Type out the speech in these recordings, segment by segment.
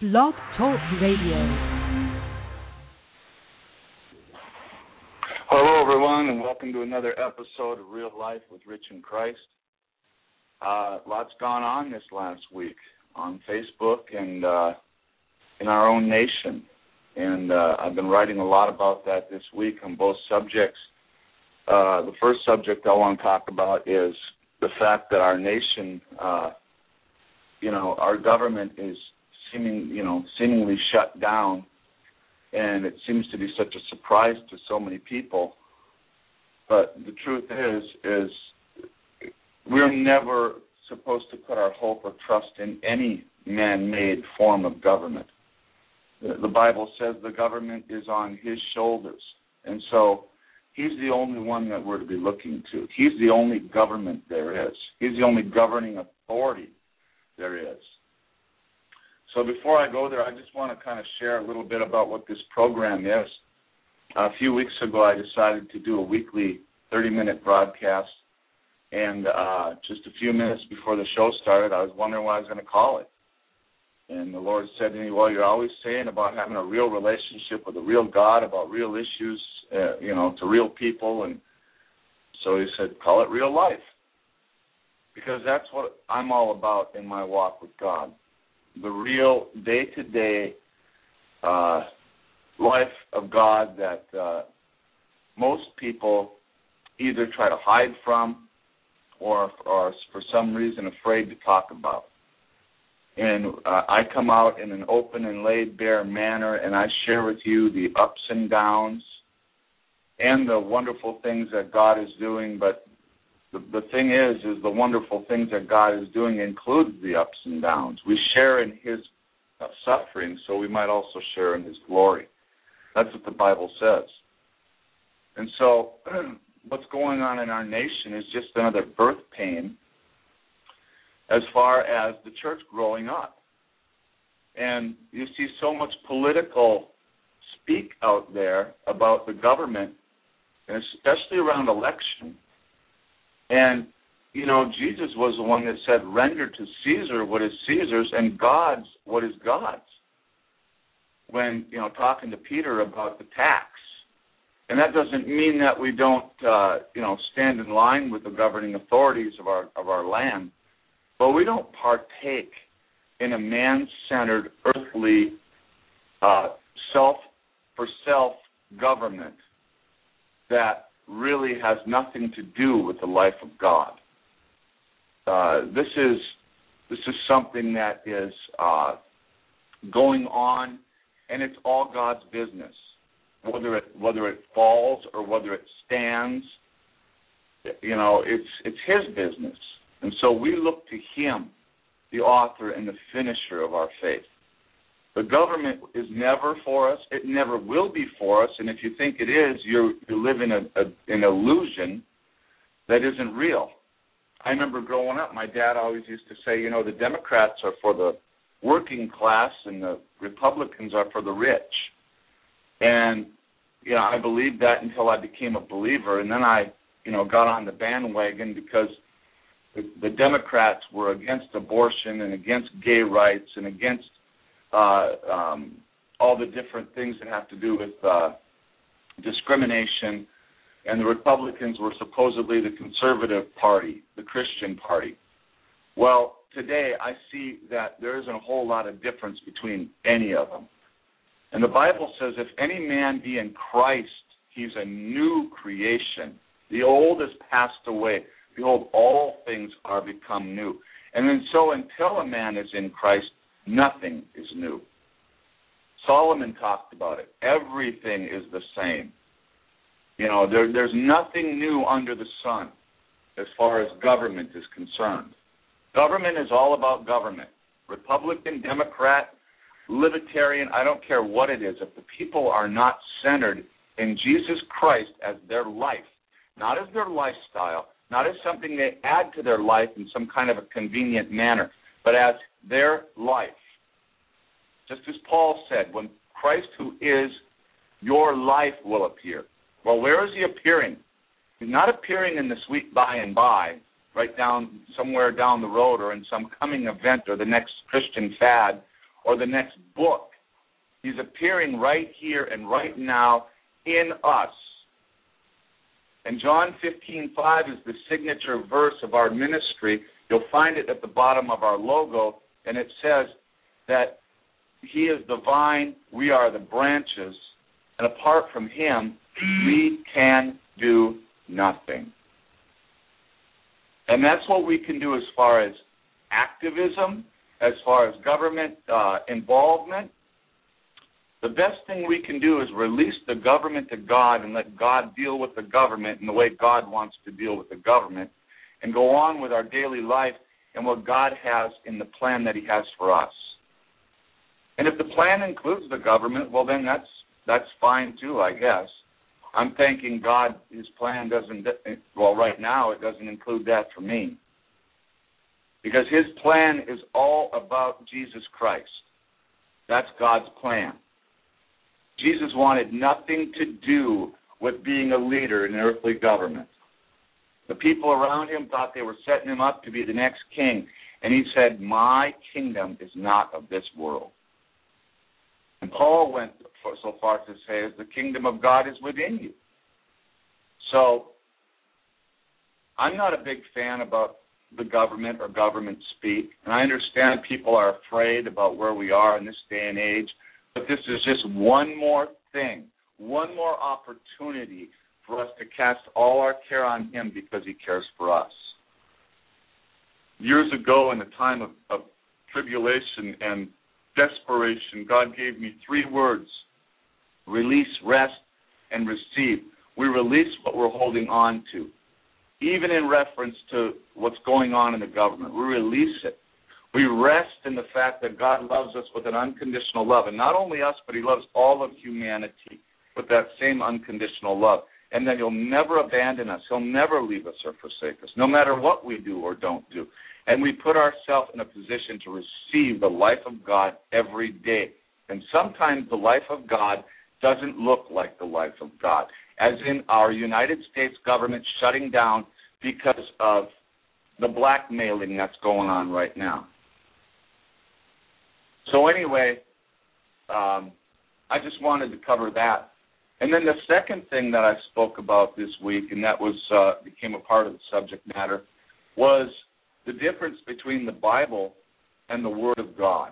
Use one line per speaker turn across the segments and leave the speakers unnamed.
Blog Talk Radio.
Hello, everyone, and welcome to another episode of Real Life with Rich in Christ. Lots gone on this last week on Facebook and in our own nation. And I've been writing a lot about that this week on both subjects. The first subject I want to talk about is the fact that our nation, our government is seemingly shut down, and it seems to be such a surprise to so many people. But the truth is we're never supposed to put our hope or trust in any man-made form of government. The Bible says the government is on his shoulders, and so he's the only one that we're to be looking to. He's the only government there is. He's the only governing authority there is. So before I go there, I just want to kind of share a little bit about what this program is. A few weeks ago, I decided to do a weekly 30-minute broadcast, and just a few minutes before the show started, I was wondering what I was going to call it. And the Lord said to me, well, you're always saying about having a real relationship with a real God, about real issues, to real people. And so he said, call it Real Life, because that's what I'm all about in my walk with God. The real day-to-day life of God that most people either try to hide from or are for some reason afraid to talk about. And I come out in an open and laid-bare manner, and I share with you the ups and downs and the wonderful things that God is doing. But the thing is the wonderful things that God is doing includes the ups and downs. We share in his suffering, so we might also share in his glory. That's what the Bible says. And so what's going on in our nation is just another birth pain as far as the church growing up. And you see so much political speak out there about the government, and especially around election. And, Jesus was the one that said, render to Caesar what is Caesar's and God's what is God's. When, talking to Peter about the tax. And that doesn't mean that we don't, stand in line with the governing authorities of our land. But we don't partake in a man-centered, earthly, self-for-self government that really has nothing to do with the life of God. This is something that is going on, and it's all God's business. Whether it falls or whether it stands, it's his business. And so we look to him, the author and the finisher of our faith. The government is never for us. It never will be for us. And if you think it is, you live in an illusion that isn't real. I remember growing up, my dad always used to say, the Democrats are for the working class and the Republicans are for the rich. And, I believed that until I became a believer. And then I, got on the bandwagon because the Democrats were against abortion and against gay rights and against all the different things that have to do with discrimination, and the Republicans were supposedly the conservative party, the Christian party. Well, today I see that there isn't a whole lot of difference between any of them. And the Bible says, if any man be in Christ, he's a new creation. The old has passed away. Behold, all things are become new. And then so until a man is in Christ, nothing is new. Solomon talked about it. Everything is the same. There's nothing new under the sun as far as government is concerned. Government is all about government. Republican, Democrat, Libertarian, I don't care what it is. If the people are not centered in Jesus Christ as their life, not as their lifestyle, not as something they add to their life in some kind of a convenient manner, but as their life. Just as Paul said, when Christ, who is your life, will appear. Well, where is he appearing? He's not appearing in the sweet by and by, right down somewhere down the road or in some coming event or the next Christian fad or the next book. He's appearing right here and right now in us. And John 15:5 is the signature verse of our ministry. You'll find it at the bottom of our logo, and it says that He is the vine, we are the branches, and apart from Him, we can do nothing. And that's what we can do as far as activism, as far as government involvement. The best thing we can do is release the government to God and let God deal with the government in the way God wants to deal with the government, and go on with our daily life and what God has in the plan that He has for us. And if the plan includes the government, well, then that's fine too, I guess. I'm thanking God His plan doesn't, well, right now it doesn't include that for me. Because His plan is all about Jesus Christ. That's God's plan. Jesus wanted nothing to do with being a leader in earthly government. The people around Him thought they were setting Him up to be the next king. And He said, my kingdom is not of this world. And Paul went so far to say, as the kingdom of God is within you. So, I'm not a big fan about the government or government speak. And I understand people are afraid about where we are in this day and age. But this is just one more thing, one more opportunity for us to cast all our care on Him because He cares for us. Years ago, in a time of tribulation and desperation, God gave me 3 words: release, rest, and receive. We release what we're holding on to. Even in reference to what's going on in the government, we release it. We rest in the fact that God loves us with an unconditional love. And not only us, but He loves all of humanity with that same unconditional love. And that He'll never abandon us. He'll never leave us or forsake us, no matter what we do or don't do. And we put ourselves in a position to receive the life of God every day. And sometimes the life of God doesn't look like the life of God, as in our United States government shutting down because of the blackmailing that's going on right now. So anyway, I just wanted to cover that. And then the second thing that I spoke about this week, and that was became a part of the subject matter, was the difference between the Bible and the Word of God.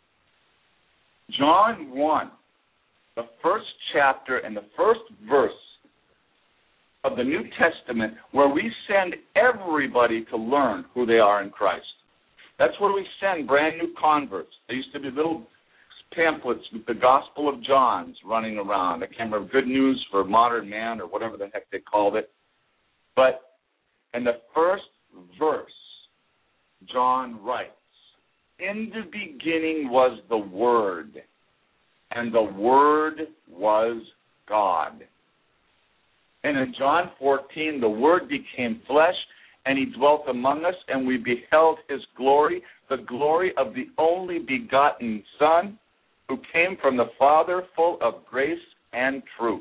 John 1, the first chapter and the first verse of the New Testament, where we send everybody to learn who they are in Christ. That's where we send brand new converts. There used to be little pamphlets with the Gospel of John's running around. I can't remember, Good News for Modern Man or whatever the heck they called it. But in the first verse, John writes, in the beginning was the Word, and the Word was God. And in John 14, the Word became flesh, and He dwelt among us, and we beheld His glory, the glory of the only begotten Son, who came from the Father, full of grace and truth.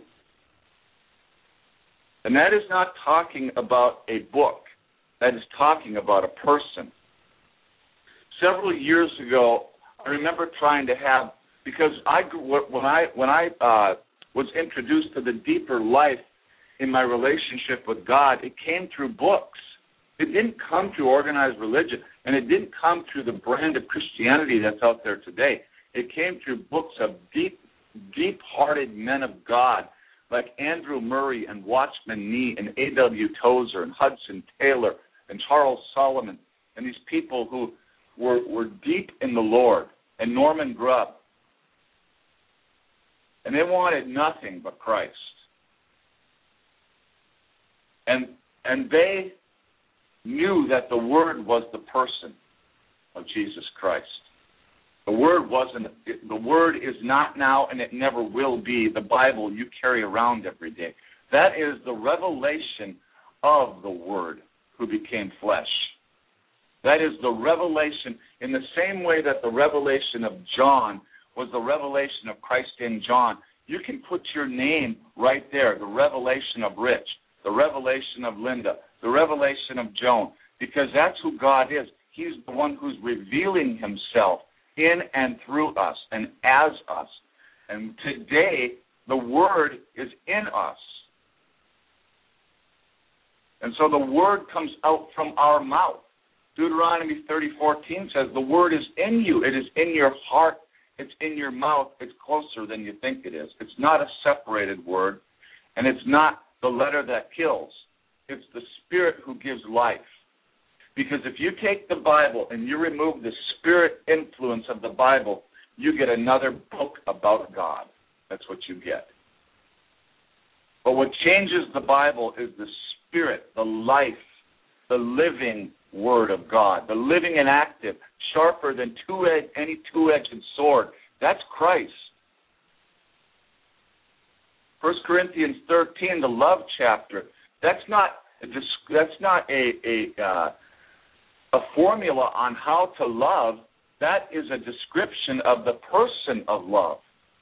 And that is not talking about a book. That is talking about a person. Several years ago, I remember trying to have, because when I was introduced to the deeper life in my relationship with God, it came through books. It didn't come through organized religion, and it didn't come through the brand of Christianity that's out there today. It came through books of deep-hearted men of God, like Andrew Murray and Watchman Nee and A.W. Tozer and Hudson Taylor and Charles Solomon, and these people who were deep in the Lord, and Norman Grubb. And they wanted nothing but Christ. And they knew that the Word was the person of Jesus Christ. The Word is not now, and it never will be the Bible you carry around every day. That is the revelation of the Word who became flesh. That is the revelation in the same way that the revelation of John was the revelation of Christ in John. You can put your name right there, the revelation of Rich, the revelation of Linda, the revelation of Joan, because that's who God is. He's the one who's revealing Himself in and through us and as us. And today, the Word is in us. And so the Word comes out from our mouth. Deuteronomy 30:14 says, the Word is in you. It is in your heart. It's in your mouth. It's closer than you think it is. It's not a separated word, and it's not the letter that kills. It's the Spirit who gives life. Because if you take the Bible and you remove the Spirit influence of the Bible, you get another book about God. That's what you get. But what changes the Bible is the Spirit, the life, the living Word of God, the living and active, sharper than any two-edged sword. That's Christ. 1 Corinthians 13, the love chapter. That's not a formula on how to love. That is a description of the person of love.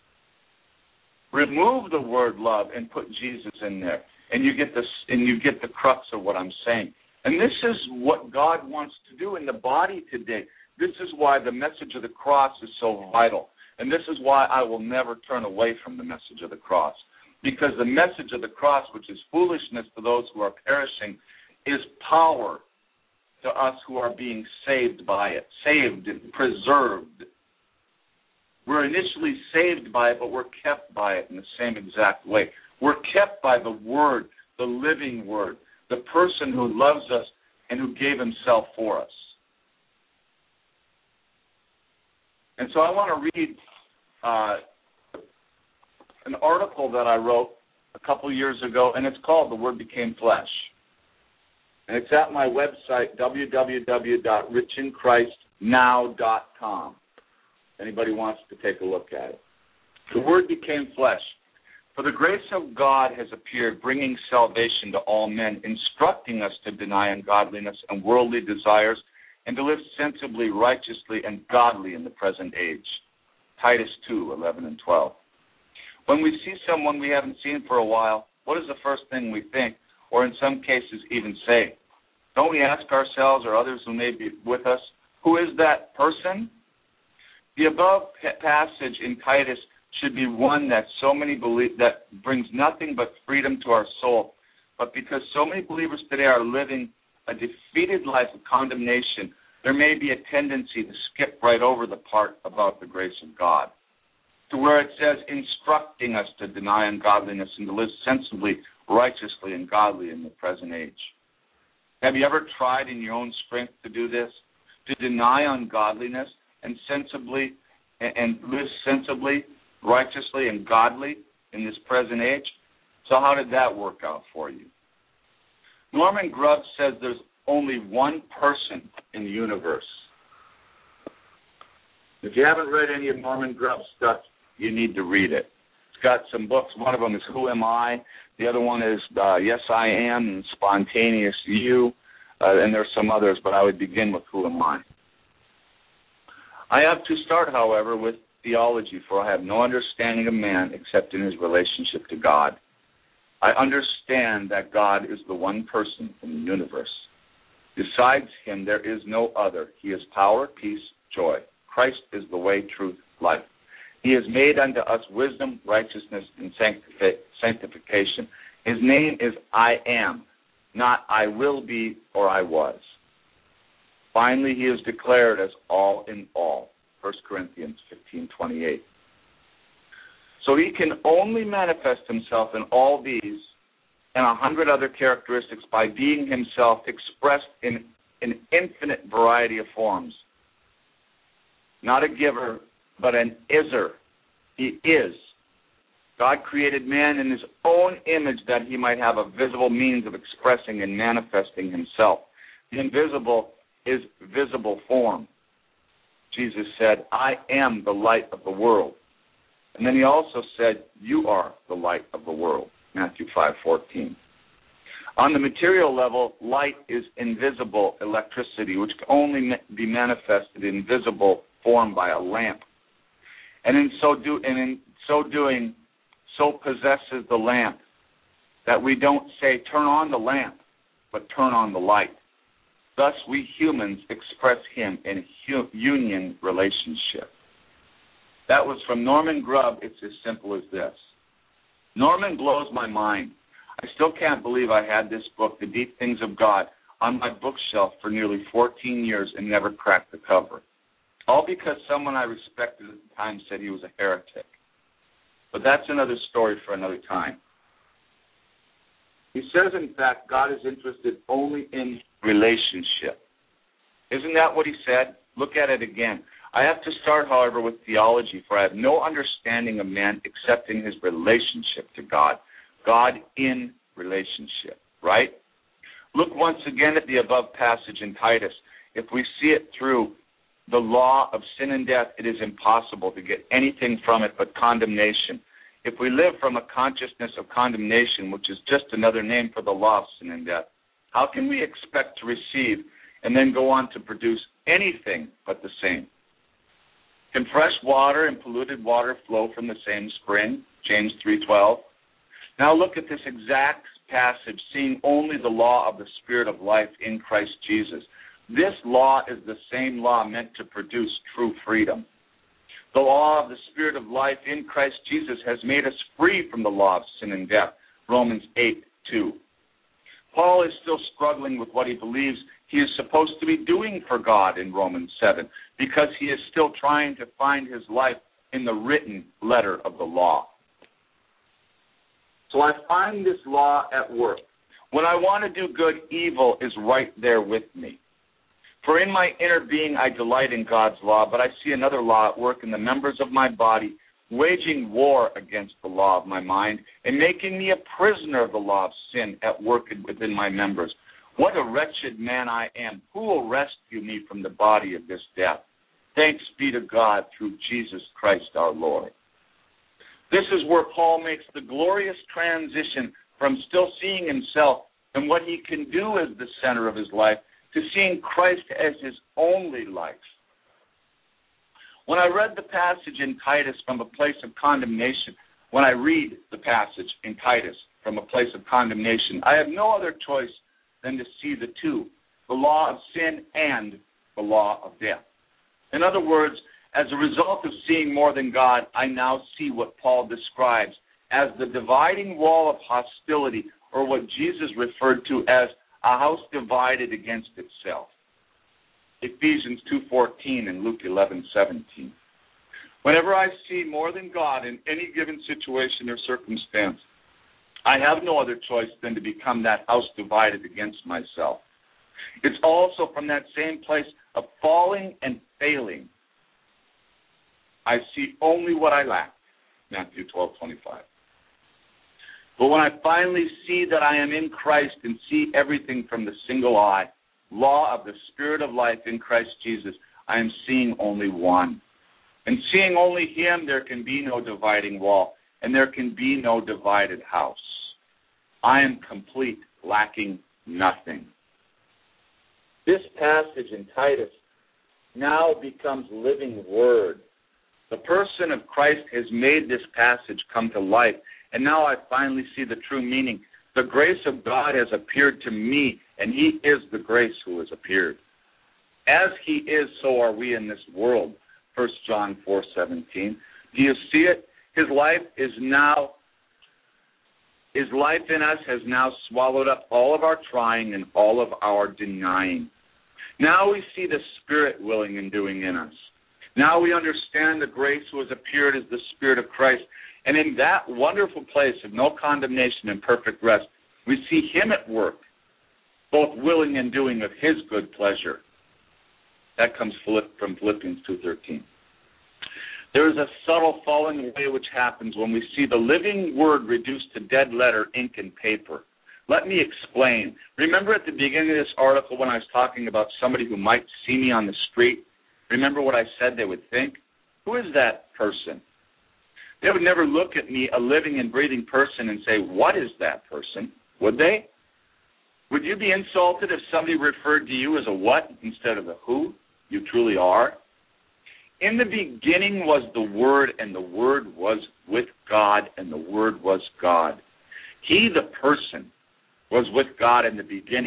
Remove the word love and put Jesus in there, and you get the crux of what I'm saying. And this is what God wants to do in the body today. This is why the message of the cross is so vital. And this is why I will never turn away from the message of the cross. Because the message of the cross, which is foolishness to those who are perishing, is power to us who are being saved by it, saved and preserved. We're initially saved by it, but we're kept by it in the same exact way. We're kept by the Word, the living Word, the person who loves us and who gave himself for us. And so I want to read an article that I wrote a couple years ago, and it's called The Word Became Flesh. And it's at my website, www.richinChristnow.com. Anybody wants to take a look at it. The Word became flesh. For the grace of God has appeared, bringing salvation to all men, instructing us to deny ungodliness and worldly desires, and to live sensibly, righteously, and godly in the present age. Titus 2:11 and 12. When we see someone we haven't seen for a while, what is the first thing we think, or in some cases even say? Don't we ask ourselves or others who may be with us, who is that person? The above passage in Titus should be one that so many believe that brings nothing but freedom to our soul. But because so many believers today are living a defeated life of condemnation, there may be a tendency to skip right over the part about the grace of God, to where it says instructing us to deny ungodliness and to live sensibly, righteously, and godly in the present age. Have you ever tried in your own strength to do this? To deny ungodliness and sensibly and live sensibly, righteously, and godly in this present age? So how did that work out for you? Norman Grubbs says there's only one person in the universe. If you haven't read any of Norman Grubbs' stuff, you need to read it. It's got some books. One of them is Who Am I? The other one is Yes, I Am, and Spontaneous You, and there's some others, but I would begin with Who Am I? I have to start, however, with theology, for I have no understanding of man except in his relationship to God. I understand that God is the one person in the universe. Besides him, there is no other. He is power, peace, joy. Christ is the way, truth, life. He has made unto us wisdom, righteousness, and sanctification. His name is I Am, not I will be or I was. Finally, he is declared as all in all. 1 Corinthians 15:28. So he can only manifest himself in all these and 100 other characteristics by being himself expressed in an infinite variety of forms. Not a giver, but an iser. He is. God created man in his own image that he might have a visible means of expressing and manifesting himself. The invisible is visible form. Jesus said, I am the light of the world. And then he also said, you are the light of the world. Matthew 5:14. On the material level, light is invisible electricity, which can only be manifested in visible form by a lamp. And in so doing, so possesses the lamp that we don't say, turn on the lamp, but turn on the light. Thus, we humans express him in a union relationship. That was from Norman Grubb. It's as simple as this. Norman blows my mind. I still can't believe I had this book, The Deep Things of God, on my bookshelf for nearly 14 years and never cracked the cover. All because someone I respected at the time said he was a heretic. But that's another story for another time. He says, in fact, God is interested only in relationship. Isn't that what he said? Look at it again. I have to start, however, with theology, for I have no understanding of man except in his relationship to God. God in relationship, right? Look once again at the above passage in Titus. If we see it through the law of sin and death, it is impossible to get anything from it but condemnation. If we live from a consciousness of condemnation, which is just another name for the law of sin and death, how can we expect to receive and then go on to produce anything but the same? Can fresh water and polluted water flow from the same spring? James 3:12. Now look at this exact passage, seeing only the law of the Spirit of life in Christ Jesus. This law is the same law meant to produce true freedom. The law of the Spirit of life in Christ Jesus has made us free from the law of sin and death. Romans 8:2. Paul is still struggling with what he believes he is supposed to be doing for God in Romans 7, because he is still trying to find his life in the written letter of the law. So I find this law at work. When I want to do good, evil is right there with me. For in my inner being I delight in God's law, but I see another law at work in the members of my body, waging war against the law of my mind and making me a prisoner of the law of sin at work within my members. What a wretched man I am. Who will rescue me from the body of this death? Thanks be to God through Jesus Christ our Lord. This is where Paul makes the glorious transition from still seeing himself and what he can do as the center of his life to seeing Christ as his only life. When I read the passage in Titus from a place of condemnation, when I read the passage in Titus from a place of condemnation, I have no other choice than to see the two, the law of sin and the law of death. In other words, as a result of seeing more than God, I now see what Paul describes as the dividing wall of hostility, or what Jesus referred to as a house divided against itself. Ephesians 2:14 and Luke 11:17. Whenever I see more than God in any given situation or circumstance, I have no other choice than to become that house divided against myself. It's also from that same place of falling and failing I see only what I lack. Matthew 12:25. But when I finally see that I am in Christ and see everything from the single eye, law of the Spirit of life in Christ Jesus, I am seeing only one. And seeing only him, there can be no dividing wall, and there can be no divided house. I am complete, lacking nothing. This passage in Titus now becomes living word. The person of Christ has made this passage come to life, and now I finally see the true meaning. The grace of God has appeared to me, and he is the grace who has appeared. As he is, so are we in this world. 1 John 4:17. Do you see it? His life in us has now swallowed up all of our trying and all of our denying. Now we see the Spirit willing and doing in us. Now we understand the grace who has appeared as the Spirit of Christ. And in that wonderful place of no condemnation and perfect rest, we see him at work, both willing and doing of his good pleasure. That comes from Philippians 2:13. There is a subtle falling away which happens when we see the living word reduced to dead letter, ink, and paper. Let me explain. Remember at the beginning of this article when I was talking about somebody who might see me on the street? Remember what I said they would think? Who is that person? They would never look at me, a living and breathing person, and say, what is that person? Would they? Would you be insulted if somebody referred to you as a what instead of a who you truly are? In the beginning was the Word, and the Word was with God, and the Word was God. He, the person, was with God in the beginning.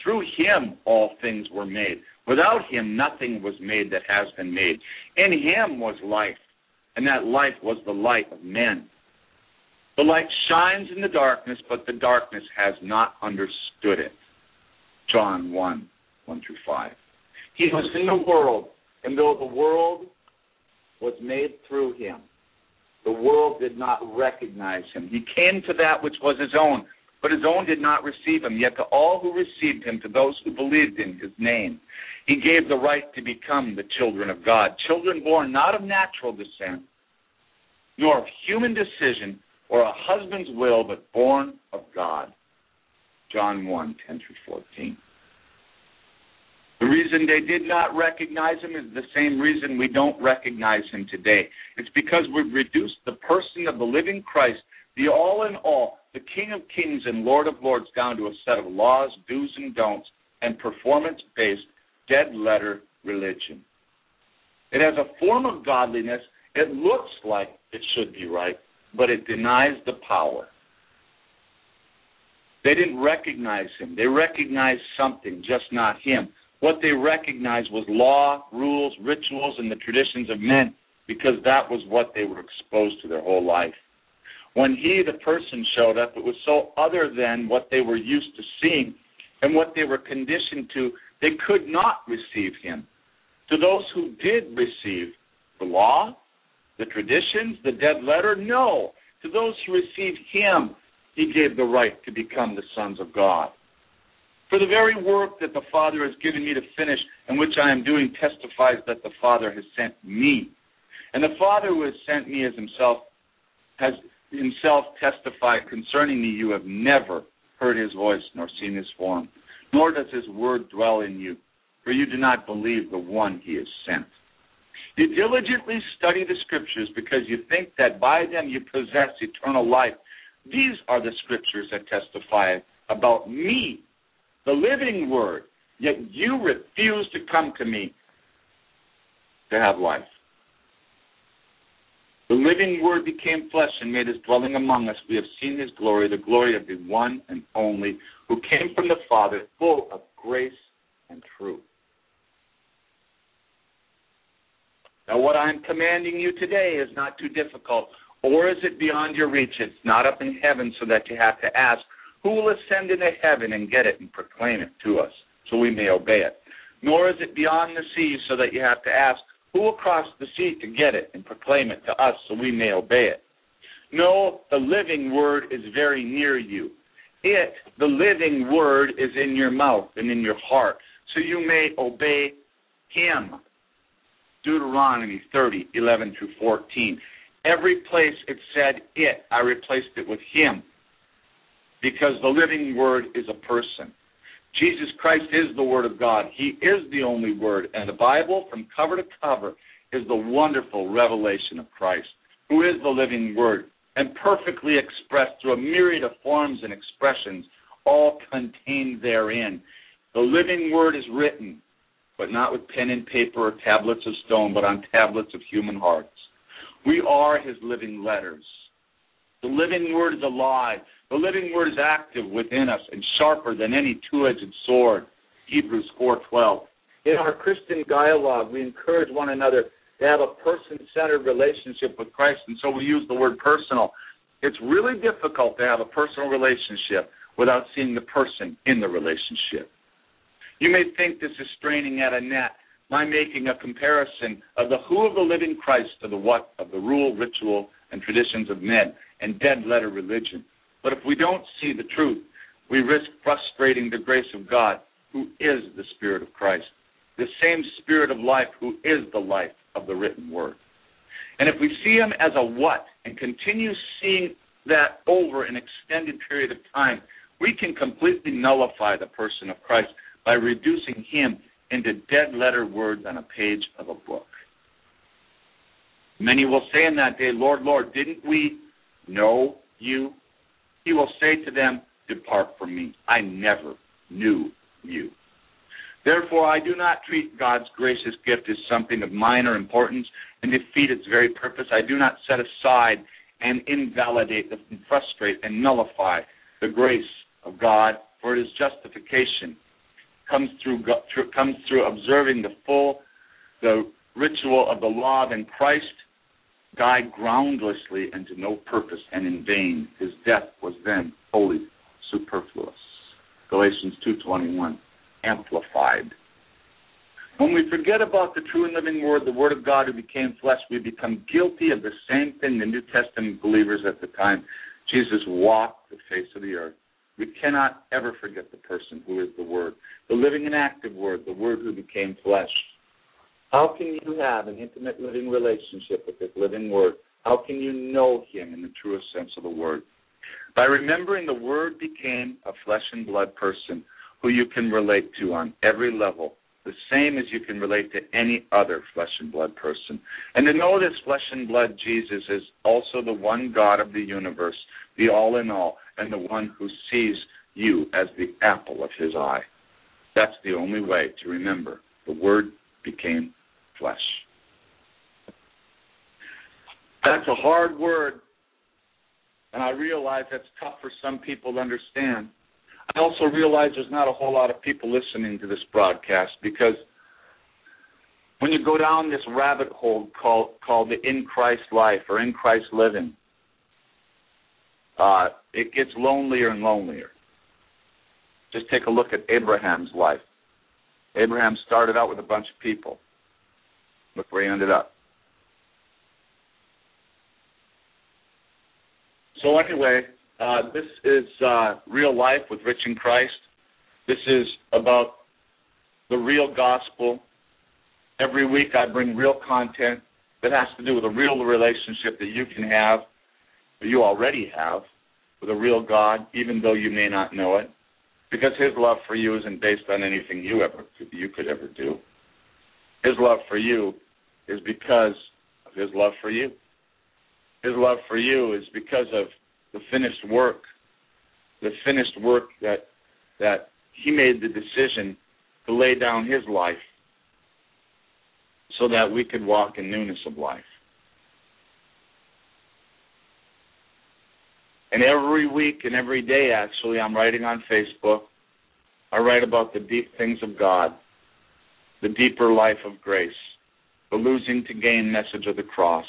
Through him all things were made. Without him nothing was made that has been made. In him was life, and that life was the light of men. The light shines in the darkness, but the darkness has not understood it. John 1, 1-5. He was in the world, and though the world was made through him, the world did not recognize him. He came to that which was his own, but his own did not receive him. Yet to all who received him, to those who believed in his name, he gave the right to become the children of God, children born not of natural descent, nor of human decision or a husband's will, but born of God. John 1, 10-14. The reason they did not recognize him is the same reason we don't recognize him today. It's because we've reduced the person of the living Christ, the all in all, the King of Kings and Lord of Lords, down to a set of laws, do's and don'ts, and performance-based, dead-letter religion. It has a form of godliness. It looks like it should be right, but it denies the power. They didn't recognize him. They recognized something, just not him. What they recognized was law, rules, rituals, and the traditions of men, because that was what they were exposed to their whole life. When he, the person, showed up, it was so other than what they were used to seeing and what they were conditioned to, they could not receive him. To those who did receive the law, the traditions, the dead letter, no. To those who received him, he gave the right to become the sons of God. For the very work that the Father has given me to finish, and which I am doing, testifies that the Father has sent me. And the Father who has sent me has himself testified concerning me. You have never heard his voice nor seen his form, nor does his word dwell in you, for you do not believe the one he has sent. You diligently study the Scriptures because you think that by them you possess eternal life. These are the Scriptures that testify about me, the living Word, yet you refuse to come to me to have life. The living Word became flesh and made his dwelling among us. We have seen his glory, the glory of the one and only, who came from the Father, full of grace and truth. Now, what I'm commanding you today is not too difficult, or is it beyond your reach? It's not up in heaven so that you have to ask, who will ascend into heaven and get it and proclaim it to us so we may obey it? Nor is it beyond the sea so that you have to ask, who will cross the sea to get it and proclaim it to us so we may obey it? No, the living Word is very near you. It, the living Word, is in your mouth and in your heart, so you may obey him. Deuteronomy 30, 11-14. Every place it said it, I replaced it with him, because the living Word is a person. Jesus Christ is the Word of God. He is the only Word, and the Bible, from cover to cover, is the wonderful revelation of Christ, who is the living Word, and perfectly expressed through a myriad of forms and expressions, all contained therein. The living Word is written, but not with pen and paper or tablets of stone, but on tablets of human hearts. We are his living letters. The living Word is alive. The living Word is active within us and sharper than any two-edged sword. Hebrews 4:12. In our Christian dialogue, we encourage one another to have a person-centered relationship with Christ, and so we use the word personal. It's really difficult to have a personal relationship without seeing the person in the relationship. You may think this is straining at a net by making a comparison of the who of the living Christ to the what of the rule, ritual, and traditions of men and dead-letter religion. But if we don't see the truth, we risk frustrating the grace of God, who is the Spirit of Christ, the same Spirit of life who is the life of the written Word. And if we see him as a what and continue seeing that over an extended period of time, we can completely nullify the person of Christ by reducing him into dead-letter words on a page of a book. Many will say in that day, Lord, Lord, didn't we know you? He will say to them, depart from me. I never knew you. Therefore, I do not treat God's gracious gift as something of minor importance and defeat its very purpose. I do not set aside and invalidate, and frustrate, and nullify the grace of God, for it is justification. comes through observing the ritual of the law. Then Christ died groundlessly and to no purpose and in vain. His death was then wholly superfluous. Galatians 2:21, amplified. When we forget about the true and living Word, the Word of God who became flesh, we become guilty of the same thing the New Testament believers at the time Jesus walked the face of the earth. We cannot ever forget the person who is the Word, the living and active Word, the Word who became flesh. How can you have an intimate living relationship with this living Word? How can you know Him in the truest sense of the word? By remembering the Word became a flesh and blood person who you can relate to on every level, the same as you can relate to any other flesh and blood person. And to know this flesh and blood Jesus is also the one God of the universe, the all in all, and the one who sees you as the apple of His eye. That's the only way to remember. The Word became flesh. That's a hard word, and I realize that's tough for some people to understand. I also realize there's not a whole lot of people listening to this broadcast, because when you go down this rabbit hole called the in Christ life or in Christ living, it gets lonelier and lonelier. Just take a look at Abraham's life. Abraham started out with a bunch of people. Look where he ended up. So anyway, this is Real Life with Rich in Christ. This is about the real gospel. Every week I bring real content that has to do with a real relationship that you can have, or you already have, with a real God, even though you may not know it, because His love for you isn't based on anything you could ever do. His love for you is because of His love for you. His love for you is because of the finished work that He made the decision to lay down His life so that we could walk in newness of life. And every week and every day, actually, I'm writing on Facebook. I write about the deep things of God, the deeper life of grace, the losing to gain message of the cross.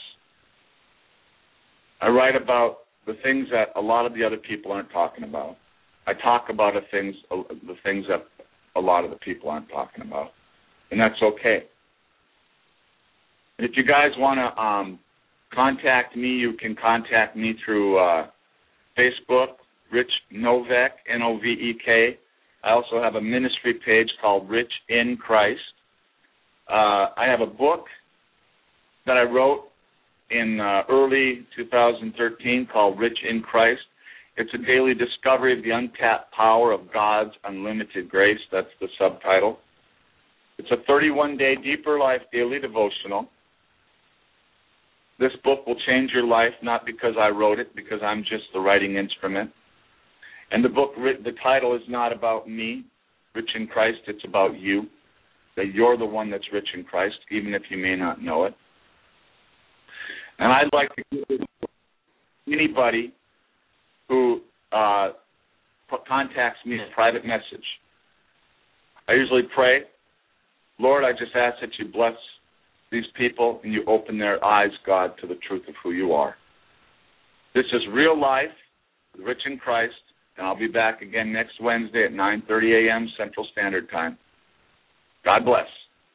I write about the things that a lot of the other people aren't talking about. I talk about the things that a lot of the people aren't talking about, and that's okay. And if you guys want to contact me, you can contact me through Facebook, Rich Novek, Novek. I also have a ministry page called Rich in Christ. I have a book that I wrote in early 2013 called Rich in Christ. It's a daily discovery of the untapped power of God's unlimited grace. That's the subtitle. It's a 31-day Deeper Life daily devotional. This book will change your life, not because I wrote it, because I'm just the writing instrument. And the title is not about me, Rich in Christ. It's about you, that you're the one that's rich in Christ, even if you may not know it. And I'd like to give anybody who contacts me a private message. I usually pray, Lord, I just ask that you bless these people and you open their eyes, God, to the truth of who you are. This is Real Life with Rich in Christ, and I'll be back again next Wednesday at 9:30 a.m. Central Standard Time. God bless.